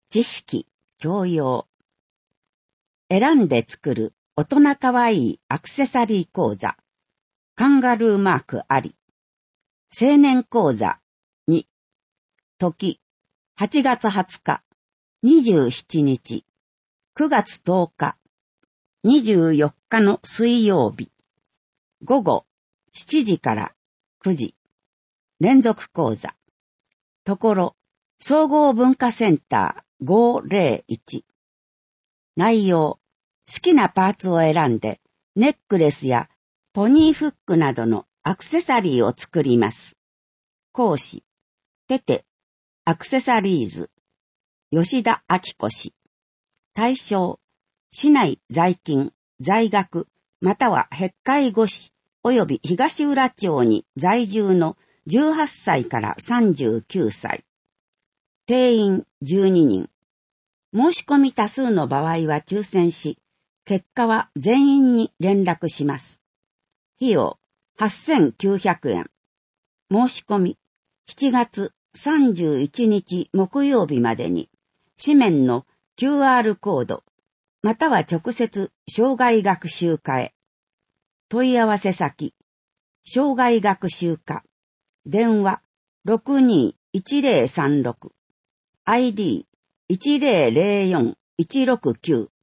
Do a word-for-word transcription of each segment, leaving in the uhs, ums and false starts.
知識、教養。選んで作る大人かわいいアクセサリー講座。カンガルーマークあり。青年講座に。時、はちがつはつか、にじゅうしちにち、くがつとおか、にじゅうよっかの水曜日。午後しちじからくじ。連続講座。ところ、総合文化センターごーぜろいち。内容、好きなパーツを選んで、ネックレスやポニーフックなどのアクセサリーを作ります。講師、テテ、アクセサリーズ、吉田明子氏。対象、市内在勤、在学、またはへっかいご市及び東浦町に在住のじゅうはっさいからさんじゅうきゅうさい。定員じゅうににん。申し込み多数の場合は抽選し、結果は全員に連絡します。費用はっせんきゅうひゃくえん。申し込みしちがつさんじゅういちにち木曜日までに、紙面の キューアール コード、または直接障害学習課へ。問い合わせ先、障害学習課、電話 ろくにーいちぜろさんろく、アイディーいちぜろぜろよんいちろくきゅう。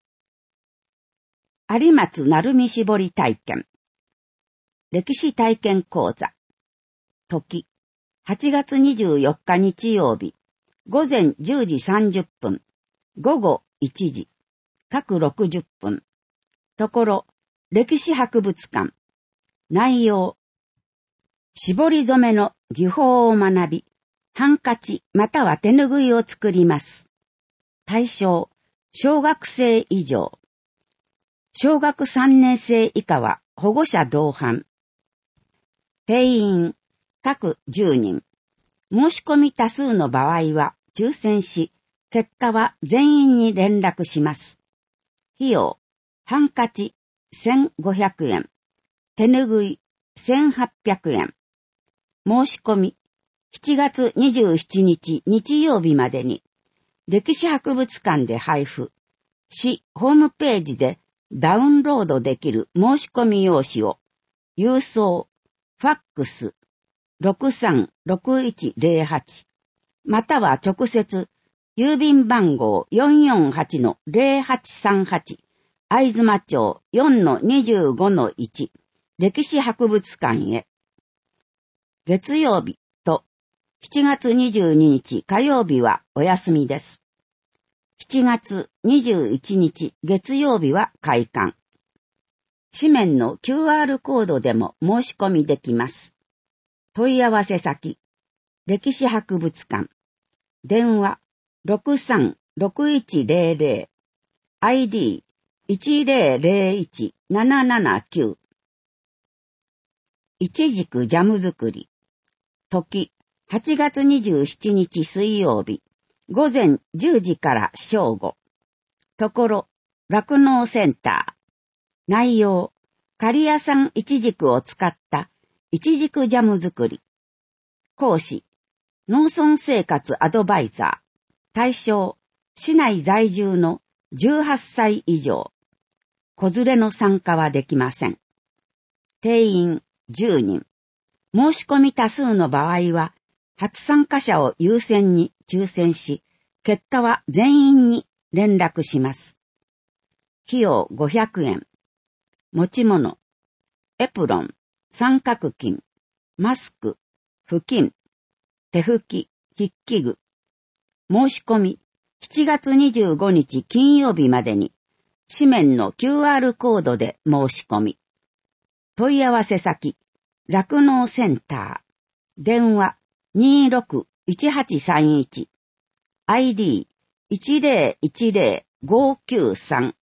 有松鳴海絞り体験。歴史体験講座。時、はちがつにじゅうよっか日曜日、午前じゅうじさんじゅっぷん、午後いちじ、各ろくじゅっぷん。ところ、歴史博物館。内容、絞り染めの技法を学び、ハンカチまたは手ぬぐいを作ります。対象、小学生以上。小学さんねん生以下は保護者同伴。定員、各じゅうにん。申し込み多数の場合は抽選し、結果は全員に連絡します。費用、ハンカチせんごひゃくえん。手ぬぐいせんはっぴゃくえん。申し込み、しちがつにじゅうしちにち日曜日までに、歴史博物館で配布、市ホームページでダウンロードできる申し込み用紙を、郵送、ファックス ろくさんろくいちぜろはち、または直接、郵便番号 よんよんはちのぜろはちさんはち、会津間町 よんのにじゅうごのいち、歴史博物館へ。月曜日としちがつにじゅうににち火曜日はお休みです。しちがつにじゅういちにち月曜日は開館。紙面の キューアール コードでも申し込みできます。問い合わせ先、歴史博物館。電話 ろくさんろくいちぜろぜろ、アイディーいちぜろぜろいちななななきゅう。いちじくジャム作り。時、はちがつにじゅうしちにち水曜日、午前じゅうじから正午。ところ、酪農センター。内容、刈谷産イチジクを使ったイチジクジャム作り。講師、農村生活アドバイザー。対象、市内在住のじゅうはっさい以上。子連れの参加はできません。定員じゅうにん。申し込み多数の場合は、初参加者を優先に抽選し、結果は全員に連絡します。費用ごひゃくえん。持ち物、エプロン、三角巾、マスク、布巾、手拭き、筆記具。申し込み、しちがつにじゅうごにち金曜日までに、紙面の キューアール コードで申し込み。問い合わせ先、酪農センター。電話 にーろくいちはちさんいち。アイディーいちぜろいちぜろごきゅうさん。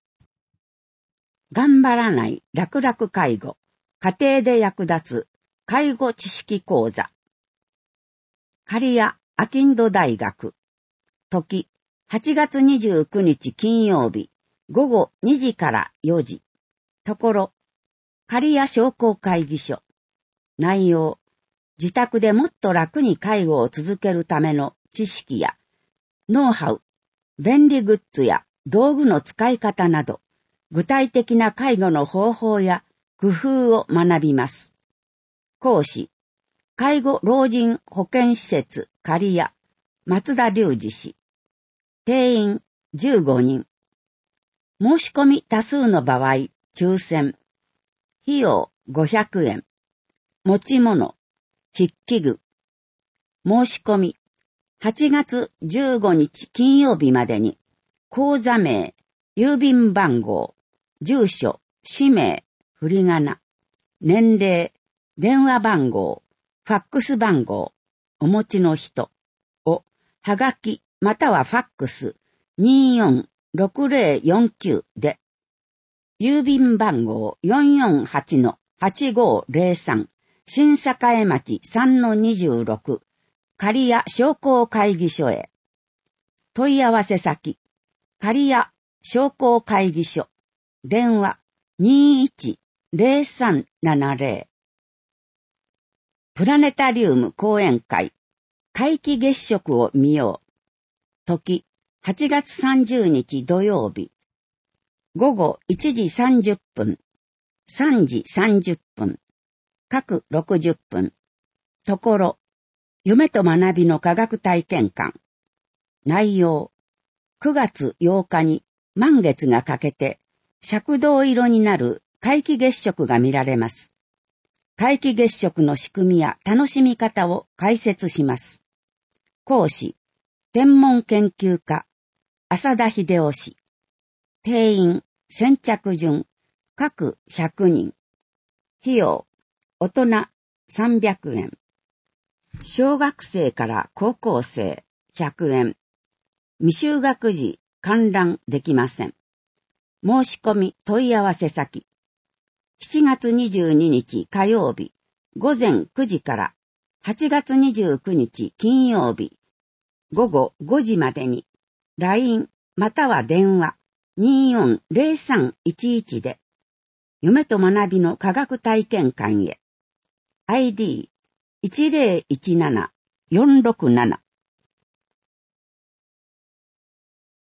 頑張らない楽々介護。家庭で役立つ介護知識講座。刈谷あきんど大学。時、はちがつにじゅうくにち金曜日、午後にじからよじ。ところ、刈谷商工会議所。内容、自宅でもっと楽に介護を続けるための知識や、 ノウハウ、便利グッズや道具の使い方など、具体的な介護の方法や工夫を学びます。講師、介護老人保健施設刈谷、松田隆二氏。定員じゅうごにん。申し込み多数の場合、抽選。費用ごひゃくえん。持ち物、筆記具。申し込み、はちがつじゅうごにち金曜日までに、口座名、郵便番号、住所、氏名、振り仮名、年齢、電話番号、ファックス番号、お持ちの人を、はがきまたはファックス にーよんろくぜろよんきゅう で、郵便番号 よんよんはちのはちごぜろさん 新栄町 さんのにじゅうろく 刈谷商工会議所へ。問い合わせ先、刈谷商工会議所、電話 にーいちぜろさんななぜろ。プラネタリウム講演会、皆既月食を見よう。時、はちがつさんじゅうにち土曜日。午後いちじさんじゅっぷん、さんじさんじゅっぷん、各ろくじゅっぷん。ところ、夢と学びの科学体験館。内容、くがつようかに満月が欠けて、赤銅色になる皆既月食が見られます。皆既月食の仕組みや楽しみ方を解説します。講師、天文研究家、浅田秀夫氏。定員、先着順、各ひゃくにん。費用、大人さんびゃくえん。小学生から高校生ひゃくえん。未就学児観覧できません。申し込み問い合わせ先。しちがつにじゅうににち火曜日午前くじからはちがつにじゅうくにち金曜日午後ごじまでに ライン または電話 にーよんぜろさんいちいち で夢と学びの科学体験館へ アイディーいちぜろいちななよんろくなな